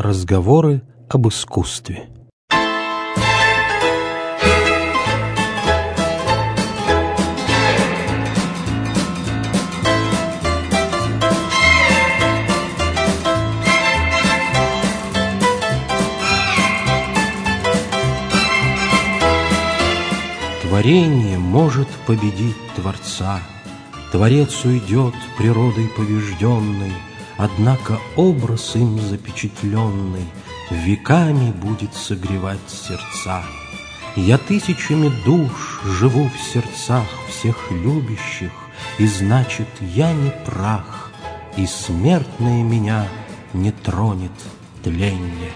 Разговоры об искусстве. Творение может победить Творца, Творец уйдет природой побежденной, однако образ им запечатленный веками будет согревать сердца. Я тысячами душ живу в сердцах всех любящих, и значит, я не прах, и смертное меня не тронет тленье.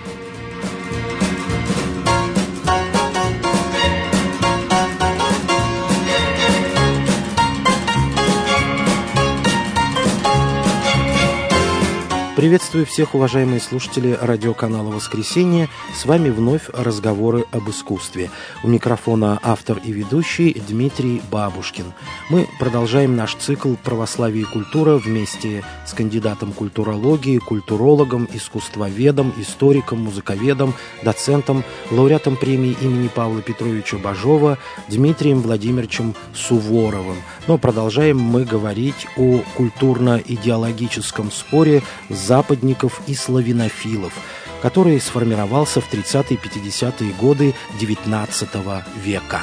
Приветствую всех, уважаемые слушатели радиоканала «Воскресенье». С вами вновь разговоры об искусстве. У микрофона автор и ведущий Дмитрий Бабушкин. Мы продолжаем наш цикл «Православие и культура» вместе с кандидатом культурологии, культурологом, искусствоведом, историком, музыковедом, доцентом, лауреатом премии имени Павла Петровича Бажова Дмитрием Владимировичем Суворовым. Но продолжаем мы говорить о культурно-идеологическом споре западников и славянофилов, который сформировался в 30-50-е годы XIX века.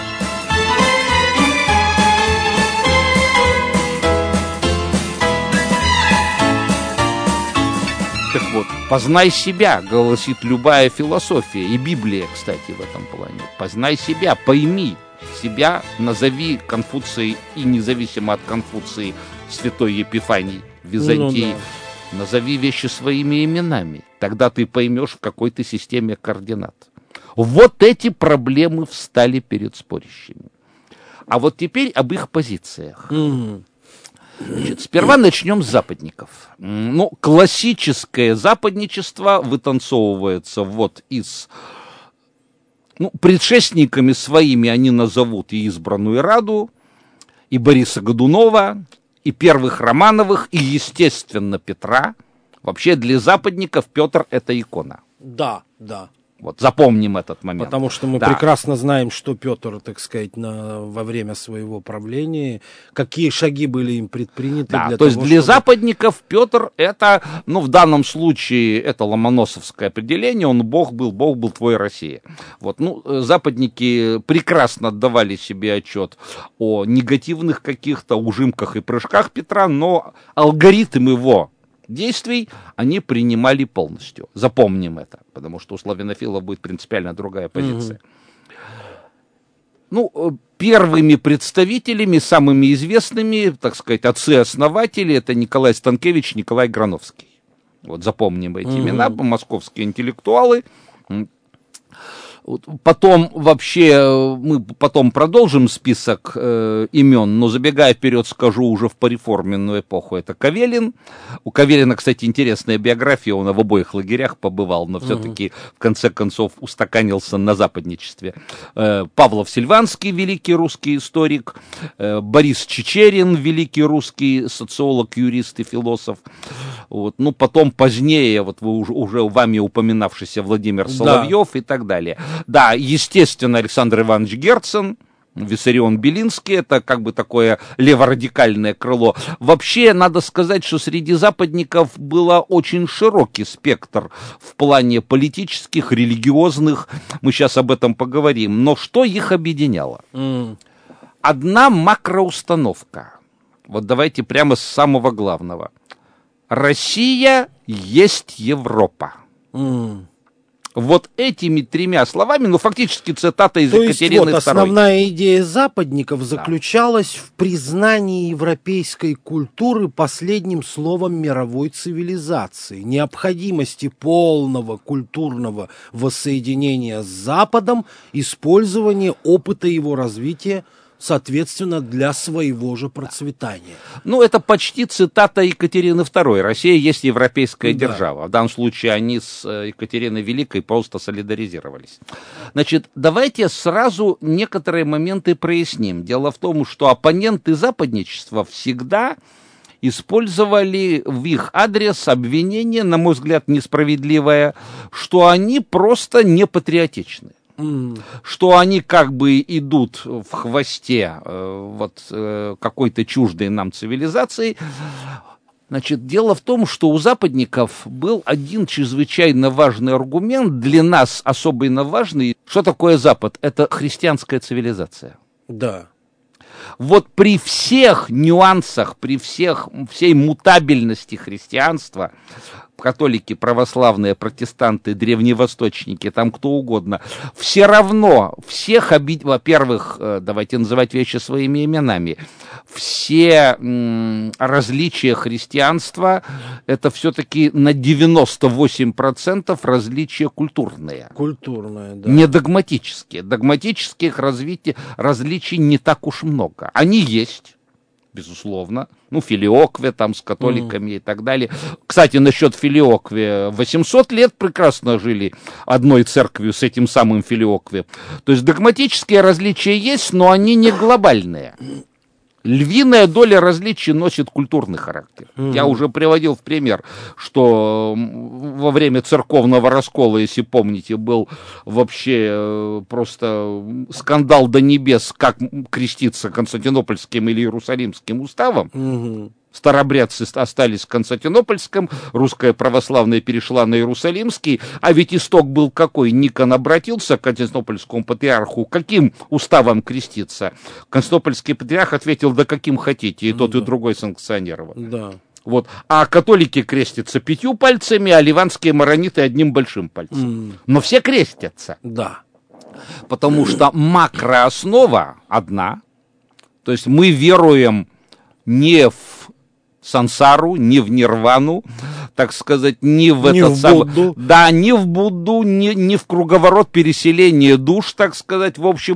Так вот, познай себя, гласит любая философия, и Библия, кстати, в этом плане. Познай себя, пойми себя, назови Конфуций и независимо от Конфуции святой Епифаний Византии. Назови вещи своими именами. Тогда ты поймешь, в какой ты системе координат. Вот эти проблемы встали перед спорящими. А вот теперь об их позициях. Значит, сперва начнем с западников. Классическое западничество вытанцовывается вот из... предшественниками своими они назовут и избранную Раду, и Бориса Годунова, и первых Романовых, и, естественно, Петра. Вообще для западников Петр — это икона. Да. Вот запомним этот момент. Потому что мы прекрасно знаем, что Петр, так сказать, во время своего правления, какие шаги были им предприняты. То есть для западников Петр — это, в данном случае, это ломоносовское определение, он Бог был твой Россия. Вот, западники прекрасно отдавали себе отчет о негативных каких-то ужимках и прыжках Петра, но алгоритм его действий они принимали полностью. Запомним это, потому что у славянофилов будет принципиально другая позиция. Первыми представителями, самыми известными, так сказать, отцы-основатели, это Николай Станкевич, Николай Грановский. Вот запомним эти имена, московские интеллектуалы. Потом вообще, мы потом продолжим список имен, но забегая вперед скажу, уже в пореформенную эпоху это Кавелин. У Кавелина, кстати, интересная биография, он в обоих лагерях побывал, но все-таки в конце концов устаканился на западничестве. Павлов Сильванский, великий русский историк, Борис Чичерин, великий русский социолог, юрист и философ. Вот. Потом позднее, вот вы уже вами упоминавшийся Владимир Соловьев и так далее. Да, естественно, Александр Иванович Герцен, Виссарион Белинский, это как бы такое леворадикальное крыло. Вообще, надо сказать, что среди западников был очень широкий спектр в плане политических, религиозных, мы сейчас об этом поговорим, но что их объединяло? Одна макроустановка, вот давайте прямо с самого главного. Россия есть Европа. Вот этими тремя словами, фактически цитата из Екатерины II. Основная идея западников заключалась в признании европейской культуры последним словом мировой цивилизации, необходимости полного культурного воссоединения с Западом, использования опыта его развития, соответственно, для своего же процветания. Это почти цитата Екатерины II. Россия есть европейская держава. В данном случае они с Екатериной Великой просто солидаризировались. Значит, давайте сразу некоторые моменты проясним. Дело в том, что оппоненты западничества всегда использовали в их адрес обвинение, на мой взгляд, несправедливое, что они просто не патриотичны. Что они как бы идут в хвосте какой-то чуждой нам цивилизации. Значит, дело в том, что у западников был один чрезвычайно важный аргумент, для нас особенно важный. Что такое Запад? Это христианская цивилизация. Да. Вот при всех нюансах, при всей мутабельности христианства, католики, православные, протестанты, древневосточники, там кто угодно, все равно всех во-первых, давайте называть вещи своими именами, все различия христианства, это все-таки на 98% различия культурные. Культурные, да. Не догматические. Догматических различий не так уж много. Они есть. Безусловно. Филиокве там с католиками и так далее. Кстати, насчет Филиокве. 800 лет прекрасно жили одной церковью с этим самым Филиокве. То есть догматические различия есть, но они не глобальные. Львиная доля различий носит культурный характер. Я уже приводил в пример, что во время церковного раскола, если помните, был вообще просто скандал до небес, как креститься Константинопольским или Иерусалимским уставом. Старобрядцы остались в Константинопольском, русская православная перешла на Иерусалимский, а ведь исток был какой? Никон обратился к Константинопольскому патриарху, каким уставом креститься? Константинопольский патриарх ответил, да каким хотите, и тот, и другой санкционировал. Да. Вот. А католики крестятся 5 пальцами, а ливанские марониты одним большим пальцем. Но все крестятся. Да. Потому что макрооснова одна, то есть мы веруем не в сансару, не в нирвану, так сказать, не в Будду. Да, не в Будду, не в круговорот переселения душ, так сказать, в общем,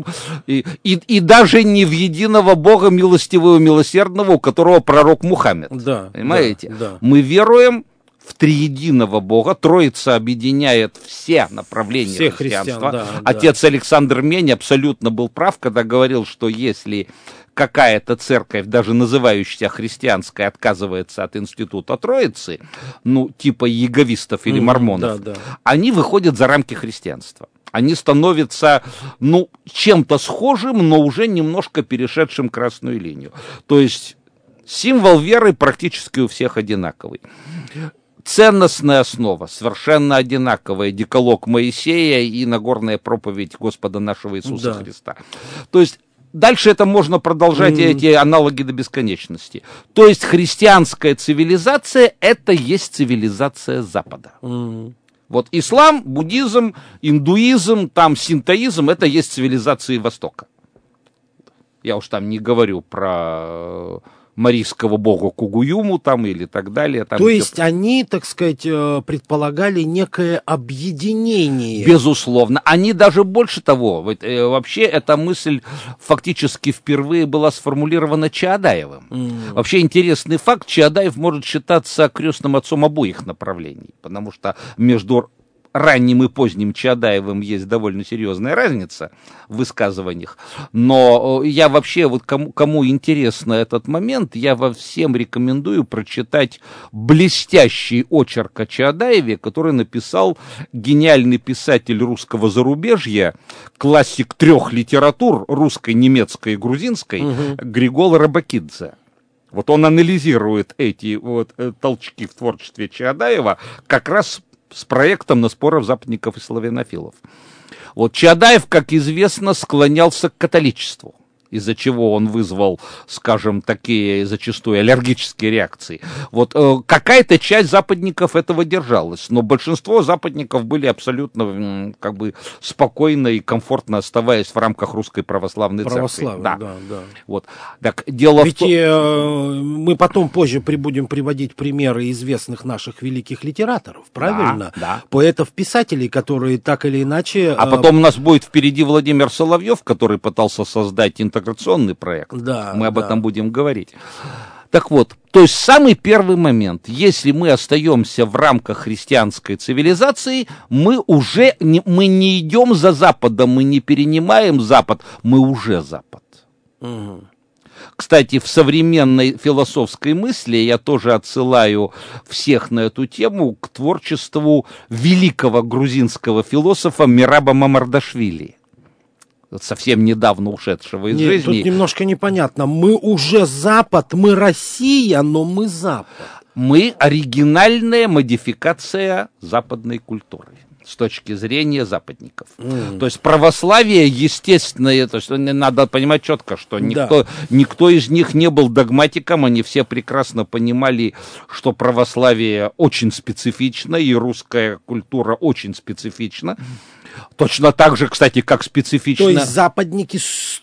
и даже не в единого Бога милостивого, милосердного, у которого пророк Мухаммед. Да, понимаете? Да. Мы веруем в триединого Бога. Троица объединяет все направления христианства. Да, Отец Александр Мень абсолютно был прав, когда говорил, что если какая-то церковь, даже называющаяся христианской, отказывается от института Троицы, типа яговистов или мормонов, они выходят за рамки христианства. Они становятся, чем-то схожим, но уже немножко перешедшим красную линию. То есть символ веры практически у всех одинаковый. Ценностная основа совершенно одинаковая. Декалог Моисея и Нагорная проповедь Господа нашего Иисуса Христа. То есть дальше это можно продолжать, эти аналоги до бесконечности. То есть христианская цивилизация – это есть цивилизация Запада. Вот ислам, буддизм, индуизм, синтоизм – это есть цивилизации Востока. Я уж там не говорю про марийского бога Кугуюму или так далее. То есть они, так сказать, предполагали некое объединение. Безусловно. Они даже больше того. Вообще эта мысль фактически впервые была сформулирована Чаадаевым. Вообще интересный факт. Чаадаев может считаться крестным отцом обоих направлений. Потому что между ранним и поздним Чаадаевым есть довольно серьезная разница в высказываниях. Но я вообще, кому интересно этот момент, я всем рекомендую прочитать блестящий очерк о Чаадаеве, который написал гениальный писатель русского зарубежья, классик 3 литератур, русской, немецкой и грузинской, Григол Рабакидзе. Вот он анализирует эти толчки в творчестве Чаадаева как раз с проектом на споров западников и славянофилов. Чаадаев, как известно, склонялся к католичеству, из-за чего он вызвал, скажем, такие зачастую аллергические реакции. Какая-то часть западников этого держалась, но большинство западников были абсолютно спокойно и комфортно оставаясь в рамках русской православной церкви. Да. Так, дело Ведь мы потом позже будем приводить примеры известных наших великих литераторов, правильно? Да. Поэтов-писателей, которые так или иначе... А потом у нас будет впереди Владимир Соловьев, который пытался создать интеграционный проект. Мы об этом будем говорить. Так вот, то есть самый первый момент, если мы остаемся в рамках христианской цивилизации, мы не идем за Западом, мы не перенимаем Запад, мы уже Запад. Кстати, в современной философской мысли я тоже отсылаю всех на эту тему к творчеству великого грузинского философа Мираба Мамардашвили, совсем недавно ушедшего из жизни. Тут немножко непонятно. Мы уже Запад, мы Россия, но мы Запад. Мы оригинальная модификация западной культуры с точки зрения западников. То есть православие, естественно, то есть надо понимать четко, что никто из них не был догматиком, они все прекрасно понимали, что православие очень специфично, и русская культура очень специфична. Точно так же, кстати, как специфично... То есть западники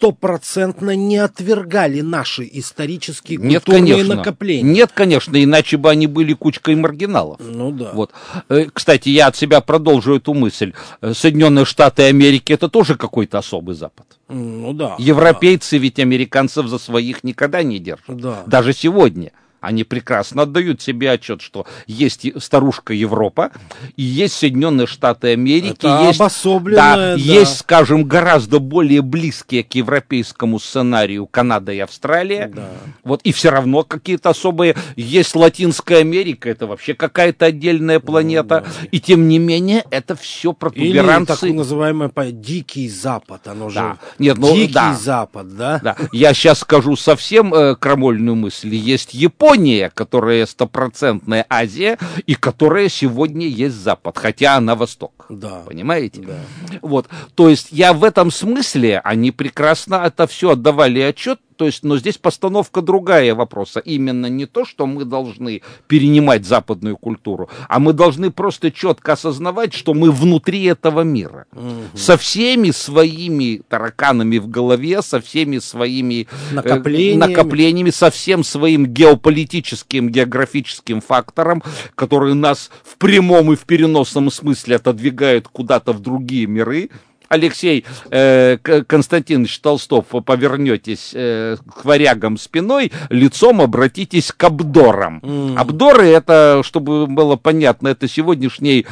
100% не отвергали наши исторические культурные накопления? Нет, конечно, иначе бы они были кучкой маргиналов. Ну да. Вот. Кстати, я от себя продолжу эту мысль. Соединенные Штаты Америки — это тоже какой-то особый Запад. Ну да. Европейцы ведь американцев за своих никогда не держат. Да. Даже сегодня. Они прекрасно отдают себе отчет, что есть старушка Европа, и есть Соединенные Штаты Америки, это есть, обособленное, есть, скажем, гораздо более близкие к европейскому сценарию Канада и Австралия. Да. Вот, и все равно какие-то особые. Есть Латинская Америка, это вообще какая-то отдельная планета. Да. И тем не менее, это все протуберанцы. Или так называемый Дикий Запад. Оно же Нет, Дикий Запад, да? Да. Я сейчас скажу совсем крамольную мысль. Есть Япония, которая 100% Азия, и которая сегодня есть Запад, хотя она Восток. Да. Понимаете? Да. Вот. То есть я в этом смысле, они прекрасно это все отдавали отчет. То есть, но здесь постановка другая вопроса. Именно не то, что мы должны перенимать западную культуру, а мы должны просто четко осознавать, что мы внутри этого мира. Со всеми своими тараканами в голове, со всеми своими накоплениями, со всем своим геополитическим, географическим фактором, которые нас в прямом и в переносном смысле отодвигают куда-то в другие миры. Алексей Константинович Толстов, вы повернетесь к варягам спиной, лицом обратитесь к абдорам. Абдоры, это, чтобы было понятно, это сегодняшний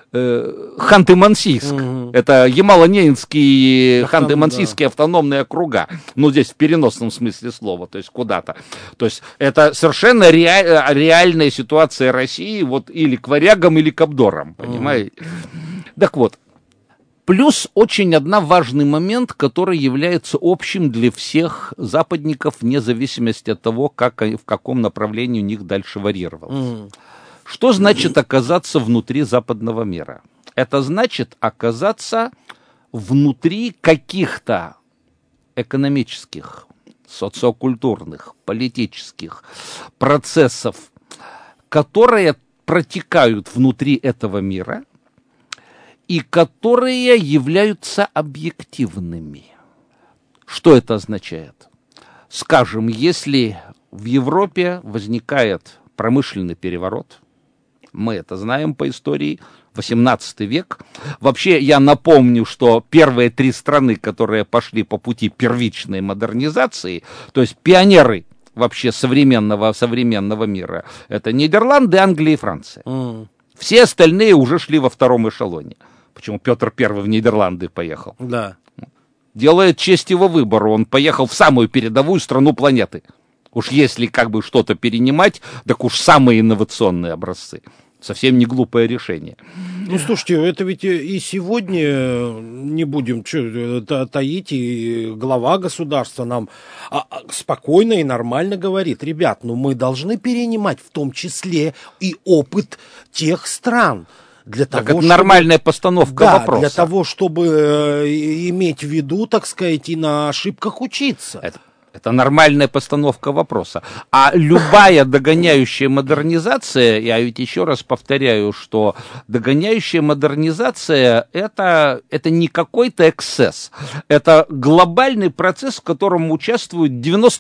Ханты-Мансийск. Это Ямало-Ненецкий, Ханты-Мансийские автономные округа. Ну, здесь в переносном смысле слова, то есть куда-то. То есть это совершенно реальная ситуация России, вот или к варягам, или к абдорам, понимаете? Так вот. Плюс очень важный момент, который является общим для всех западников, вне зависимости от того, в каком направлении у них дальше варьировалось. Что значит оказаться внутри западного мира? Это значит оказаться внутри каких-то экономических, социокультурных, политических процессов, которые протекают внутри этого мира, и которые являются объективными. Что это означает? Скажем, если в Европе возникает промышленный переворот, мы это знаем по истории, 18 век. Вообще, я напомню, что первые 3 страны, которые пошли по пути первичной модернизации, то есть пионеры вообще современного мира, это Нидерланды, Англия и Франция. Все остальные уже шли во втором эшелоне. Почему Петр I в Нидерланды поехал? Да. Делает честь его выбору. Он поехал в самую передовую страну планеты. Уж если что-то перенимать, так уж самые инновационные образцы. Совсем не глупое решение. Ну, слушайте, это ведь и сегодня, не будем таить, и глава государства нам спокойно и нормально говорит: ребят, мы должны перенимать в том числе и опыт тех стран. Для того, это нормальная постановка вопроса. Для того, чтобы иметь в виду, так сказать, и на ошибках учиться. Это нормальная постановка вопроса. А любая догоняющая модернизация, я ведь еще раз повторяю, что догоняющая модернизация это не какой-то эксцесс. Это глобальный процесс, в котором участвуют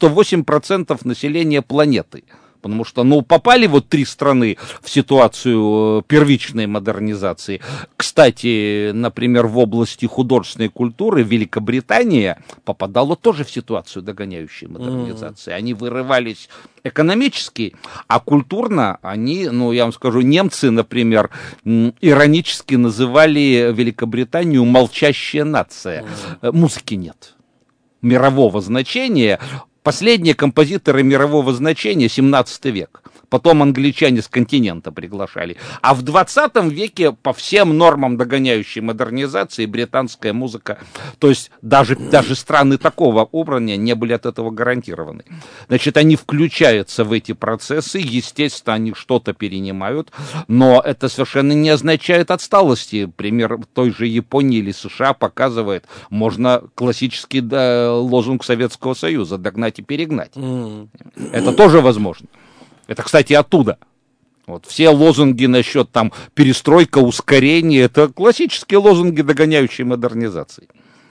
98% населения планеты. Потому что, попали 3 страны в ситуацию первичной модернизации. Кстати, например, в области художественной культуры Великобритания попадала тоже в ситуацию догоняющей модернизации. Они вырывались экономически, а культурно они, я вам скажу, немцы, например, иронически называли Великобританию «молчащая нация». Музыки нет. Мирового значения. Последние композиторы мирового значения — 17 век. Потом англичане с континента приглашали. А в 20 веке по всем нормам догоняющей модернизации британская музыка, то есть даже страны такого уровня не были от этого гарантированы. Значит, они включаются в эти процессы, естественно, они что-то перенимают, но это совершенно не означает отсталости. Пример той же Японии или США показывает, можно классический лозунг Советского Союза — догнать и перегнать. Это тоже возможно. Это, кстати, оттуда. Вот, все лозунги насчет там перестройка, ускорение — это классические лозунги догоняющей модернизации.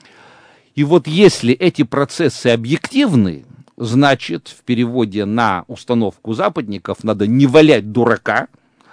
И вот если эти процессы объективны, значит, в переводе на установку западников надо не валять дурака,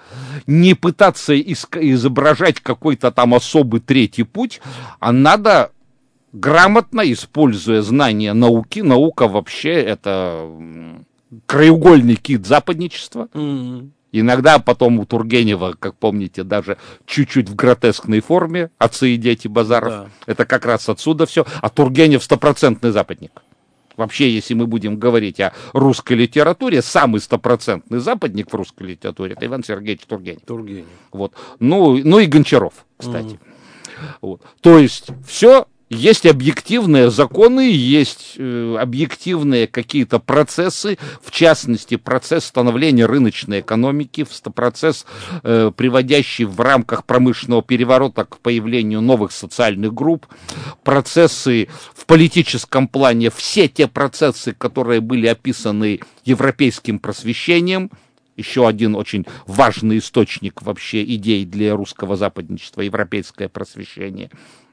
не пытаться изображать какой-то там особый третий путь, а надо грамотно, используя знания науки, наука вообще это краеугольный кит западничества. Иногда потом у Тургенева, как помните, даже чуть-чуть в гротескной форме «Отцы и дети Базаров». Да. Это как раз отсюда все. А Тургенев стопроцентный западник. Вообще, если мы будем говорить о русской литературе, самый стопроцентный западник в русской литературе — это Иван Сергеевич Тургенев. Вот. Ну и Гончаров, кстати. Вот. То есть все. Есть объективные законы, есть объективные какие-то процессы, в частности, процесс становления рыночной экономики, процесс, приводящий в рамках промышленного переворота к появлению новых социальных групп, процессы в политическом плане, все те процессы, которые были описаны европейским просвещением. Еще один очень важный источник вообще идей для русского западничества — европейское просвещение.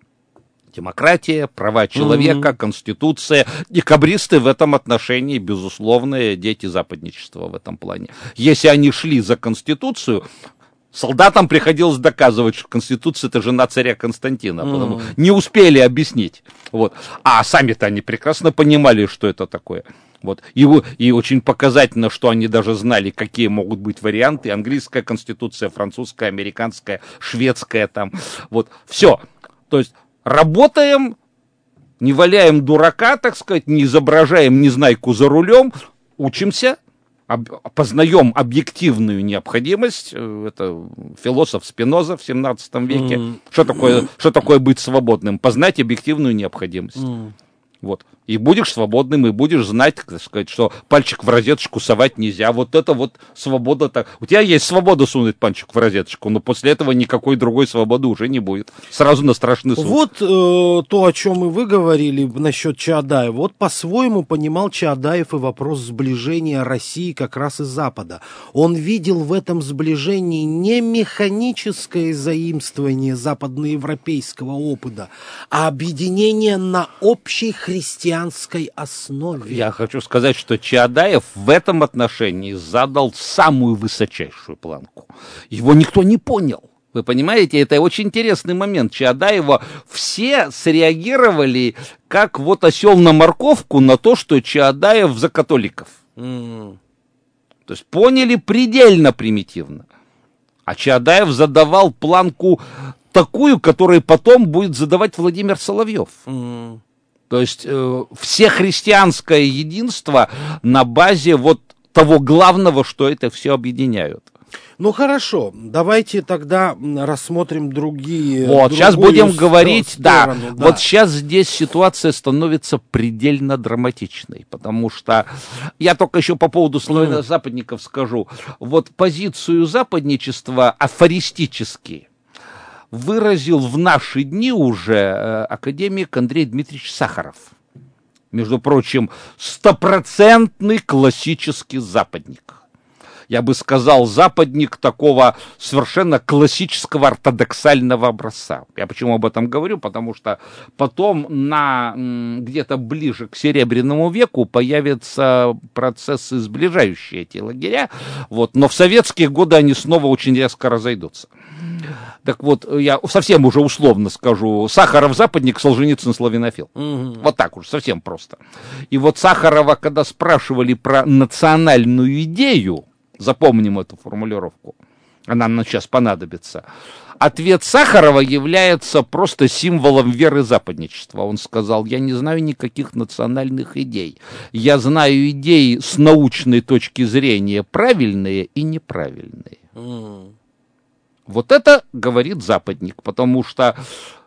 Демократия, права человека, конституция. Декабристы в этом отношении, безусловно, дети западничества в этом плане. Если они шли за конституцию, солдатам приходилось доказывать, что конституция — это жена царя Константина, потому не успели объяснить. Вот. А сами-то они прекрасно понимали, что это такое. Вот. И очень показательно, что они даже знали, какие могут быть варианты. Английская конституция, французская, американская, шведская там. Вот. Все. То есть работаем, не валяем дурака, так сказать, не изображаем незнайку за рулем, учимся, познаем объективную необходимость. Это философ Спиноза в 17 веке. Что такое быть свободным? Познать объективную необходимость. Вот. И будешь свободным, и будешь знать, так сказать, что пальчик в розеточку совать нельзя. Вот это вот свобода. Так. У тебя есть свобода сунуть пальчик в розеточку, но после этого никакой другой свободы уже не будет. Сразу на страшный суд. Вот то, о чем и вы говорили насчет Чаадаева. Вот по-своему понимал Чаадаев и вопрос сближения России как раз и Запада. Он видел в этом сближении не механическое заимствование западноевропейского опыта, а объединение на общей христианской основе. Я хочу сказать, что Чаадаев в этом отношении задал самую высочайшую планку. Его никто не понял. Вы понимаете, это очень интересный момент. Чаадаева все среагировали как вот осел на морковку на то, что Чаадаев за католиков. То есть поняли предельно примитивно. А Чаадаев задавал планку такую, которую потом будет задавать Владимир Соловьев. То есть всехристианское единство на базе вот того главного, что это все объединяют. Ну хорошо, давайте тогда рассмотрим другие. Вот, сейчас будем говорить, да. Вот сейчас здесь ситуация становится предельно драматичной, потому что я только еще по поводу западников скажу. Вот позицию западничества афористически выразил в наши дни уже академик Андрей Дмитриевич Сахаров. Между прочим, стопроцентный классический западник. Я бы сказал, западник такого совершенно классического ортодоксального образца. Я почему об этом говорю? Потому что потом где-то ближе к Серебряному веку появятся процессы, сближающие эти лагеря. Вот. Но в советские годы они снова очень резко разойдутся. Так вот, я совсем уже условно скажу, Сахаров западник, Солженицын славянофил. Вот так уж, совсем просто. И вот Сахарова, когда спрашивали про национальную идею, запомним эту формулировку, Она нам сейчас понадобится. Ответ Сахарова является просто символом веры западничества. Он сказал: я не знаю никаких национальных идей. Я знаю идеи с научной точки зрения правильные и неправильные. Вот это говорит западник, потому что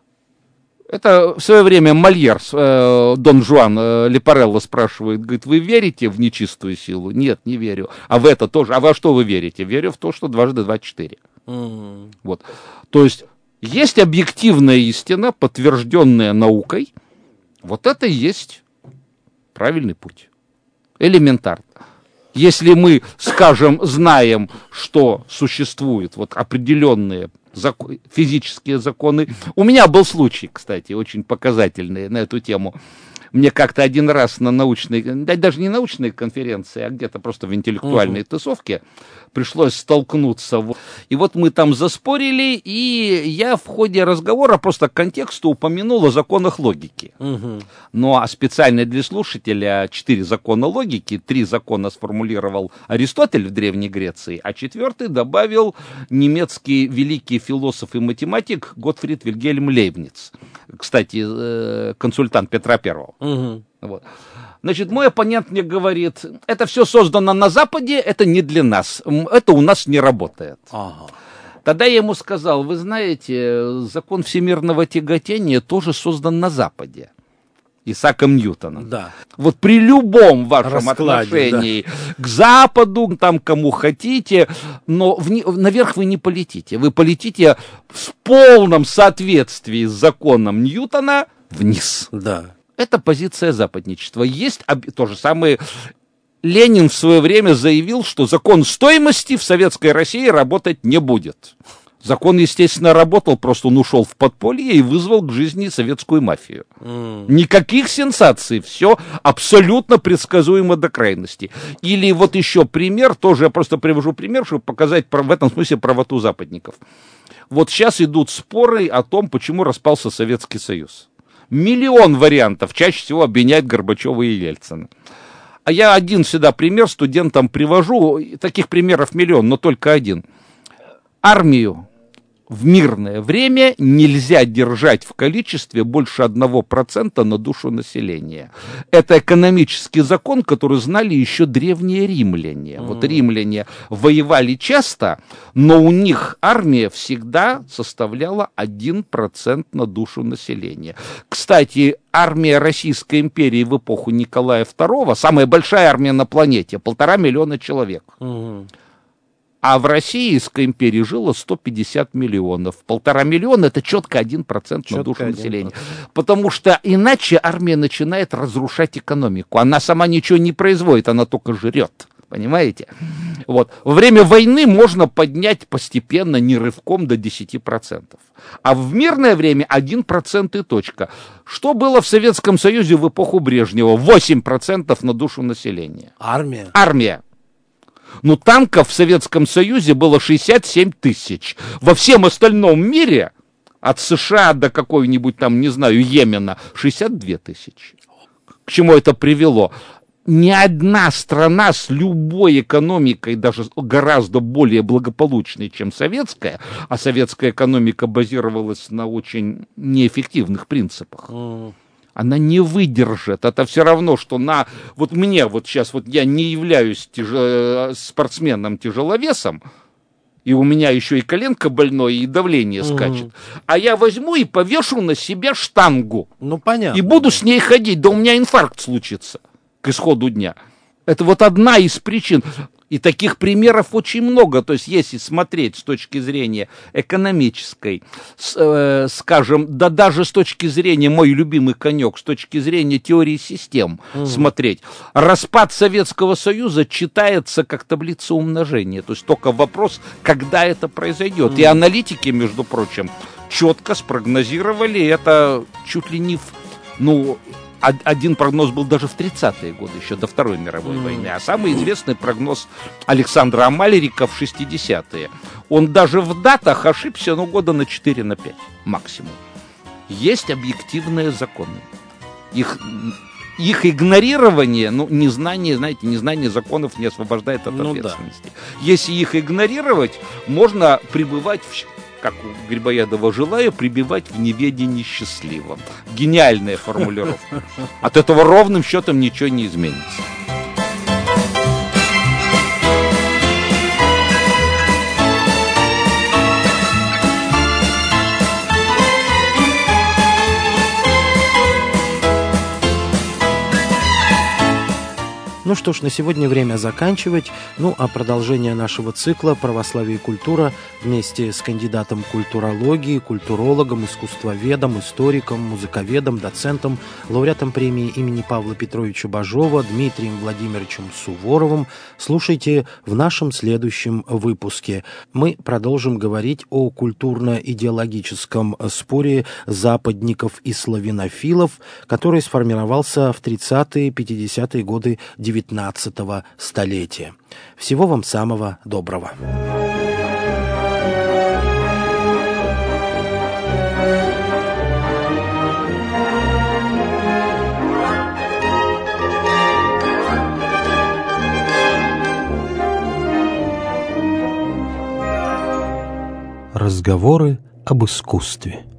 это в свое время Мольер, Дон Жуан Лепарелло спрашивает, говорит: вы верите в нечистую силу? Нет, не верю. А в это тоже. А во что вы верите? Верю в то, что 2 × 2 = 4. Вот. То есть есть объективная истина, подтвержденная наукой. Вот это и есть правильный путь. Элементарно. Если мы, скажем, знаем, что существуют вот определенные физические законы. У меня был случай, кстати, очень показательный на эту тему. Мне как-то один раз на научной, даже не научной конференции, а где-то просто в интеллектуальной тусовке пришлось столкнуться. И вот мы там заспорили, и я в ходе разговора просто к контексту упомянул о законах логики. Ну, а специально для слушателя 4 закона логики, 3 закона сформулировал Аристотель в Древней Греции, а 4-й добавил немецкий великий философ и математик Готфрид Вильгельм Лейбниц. Кстати, консультант Петра I. Вот. Значит, мой оппонент мне говорит: это все создано на Западе, это не для нас, это у нас не работает. Тогда я ему сказал: вы знаете, закон всемирного тяготения тоже создан на Западе. Исааком Ньютоном. Да. Вот при любом вашем отношении к Западу, там кому хотите, но наверх вы не полетите. Вы полетите в полном соответствии с законом Ньютона вниз. Да. Это позиция западничества. Есть то же самое. Ленин в свое время заявил, что закон стоимости в Советской России работать не будет. Закон, естественно, работал, просто он ушел в подполье и вызвал к жизни советскую мафию. Никаких сенсаций, все абсолютно предсказуемо до крайности. Или вот еще пример, тоже я просто привожу пример, чтобы показать в этом смысле правоту западников. Вот сейчас идут споры о том, почему распался Советский Союз. Миллион вариантов, чаще всего обвиняют Горбачева и Ельцина. А я один всегда пример студентам привожу, таких примеров миллион, но только один. Армию в мирное время нельзя держать в количестве больше 1% на душу населения. Это экономический закон, который знали еще древние римляне. Вот римляне воевали часто, но у них армия всегда составляла 1% на душу населения. Кстати, армия Российской империи в эпоху Николая II, самая большая армия на планете, 1,5 миллиона человек. А в Российской империи жило 150 миллионов. 1,5 миллиона — это четко 1% на душу населения. Потому что иначе армия начинает разрушать экономику. Она сама ничего не производит, она только жрет. Понимаете? Вот. Во время войны можно поднять постепенно, не рывком, до 10%. А в мирное время 1% и точка. Что было в Советском Союзе в эпоху Брежнева? 8% на душу населения. Армия. Но танков в Советском Союзе было 67 тысяч. Во всем остальном мире, от США до какой-нибудь там, не знаю, Йемена, 62 тысячи. К чему это привело? Ни одна страна с любой экономикой, даже гораздо более благополучной, чем советская, а советская экономика базировалась на очень неэффективных принципах, она не выдержит. Это все равно, что вот мне вот сейчас, вот я не являюсь спортсменом-тяжеловесом, и у меня еще и коленка больное, и давление скачет, а я возьму и повешу на себя штангу. Ну, понятно. И буду с ней ходить, да у меня инфаркт случится к исходу дня. Это вот одна из причин. И таких примеров очень много. То есть, если смотреть с точки зрения экономической, скажем, да даже с точки зрения, мой любимый конек, с точки зрения теории систем смотреть, распад Советского Союза читается как таблица умножения. То есть, только вопрос, когда это произойдет. И аналитики, между прочим, четко спрогнозировали это чуть ли не один прогноз был даже в 30-е годы, еще до Второй мировой войны. А самый известный прогноз Александра Амалерика в 60-е. Он даже в датах ошибся, года на 4-5 максимум. Есть объективные законы. Их их игнорирование, незнание законов не освобождает от ответственности. Да. Если их игнорировать, можно пребывать как у Грибоедова «желаю, пребывать в неведении счастливом». Гениальная формулировка. От этого ровным счетом ничего не изменится. Ну что ж, на сегодня время заканчивать. А продолжение нашего цикла «Православие и культура» вместе с кандидатом культурологии, культурологом, искусствоведом, историком, музыковедом, доцентом, лауреатом премии имени Павла Петровича Бажова Дмитрием Владимировичем Суворовым слушайте в нашем следующем выпуске. Мы продолжим говорить о культурно-идеологическом споре западников и славянофилов, который сформировался в 30-е, 50-е годы XIX столетия. Всего вам самого доброго. Разговоры об искусстве.